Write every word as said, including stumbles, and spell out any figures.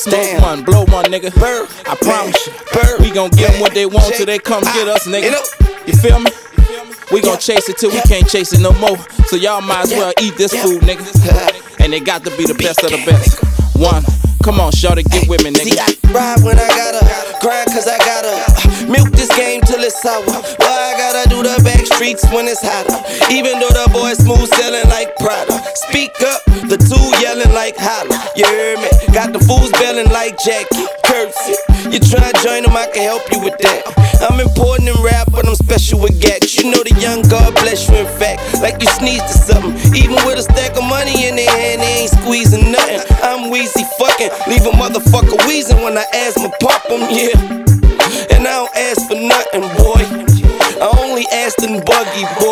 Smoke Damn. one, blow one, nigga. Bird, I promise man, you. bird, We gon' give them man, what they want Jay, till they come get us, you nigga. know? You feel me? We gon' Yeah. chase it till we Yeah. can't chase it no more. So y'all might as well eat this Yeah. food, nigga. And it got to be the best of the best. One, come on, shawty, get with me, See, nigga. I ride when I gotta, grind cause I gotta uh, milk this game till it's sour. Why I gotta do the back streets when it's hotter? Even though the boy smooth selling like Prada. Speak up, the two yelling like holla. You hear me? Got the fools belling like Jackie. Curtsy. You try to join them, I can help you with that. I'm important in rap, but I'm special with gats. You know the young God bless you in fact, like you sneezed or something. Even with a stack of money in their hand, they ain't squeezing nothing. I'm wheezy fucking, leave a motherfucker wheezing when I asthma pump them, yeah. And I don't ask for nothing, boy. I only ask in buggy, boy.